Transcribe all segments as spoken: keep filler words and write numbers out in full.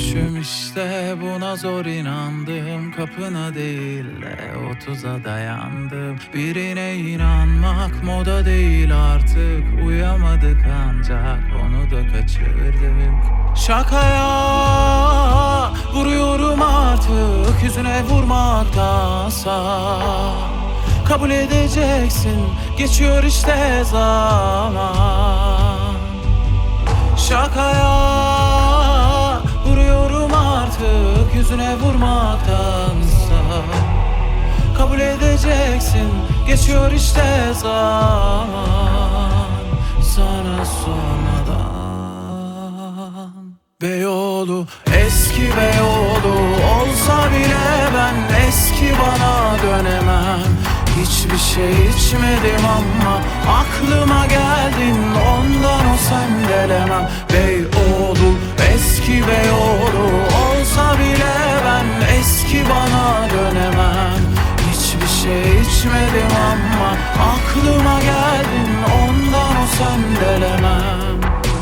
Dönüşüm işte, buna zor inandım. Kapına değil de otuza dayandım. Birine inanmak moda değil artık. Uyamadık ancak onu da kaçırdık. Şakaya vuruyorum artık, yüzüne vurmaktansa. Kabul edeceksin, geçiyor işte zaman. Şakaya vuruyorum artık, yüzüne vurmaktansa. Kabul edeceksin, geçiyor işte zaman. Sana sormadan. Beyoğlu, eski Beyoğlu olsa bile ben eski bana dönemem. Hiçbir şey içmedim ama aklıma geldin, ondan o sendelemem. Beyoğlu, eski Beyoğlu olsa bile ben eski bana dönemem. Hiçbir şey içmedim ama aklıma geldin, ondan o sendelemem.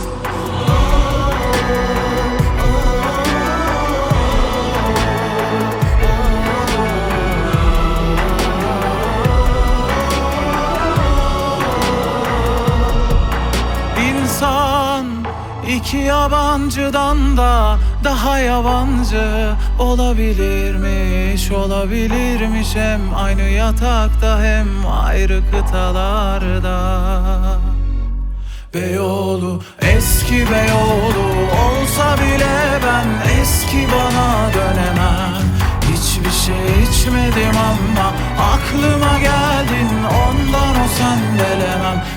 İnsan iki yabancıdan da daha yabancı olabilirmiş, olabilirmiş. Hem aynı yatakta hem ayrı kıtalarda. Beyoğlu, eski Beyoğlu olsa bile ben eski bana dönemem. Hiçbir şey içmedim ama aklıma geldin, ondan o sendelemem.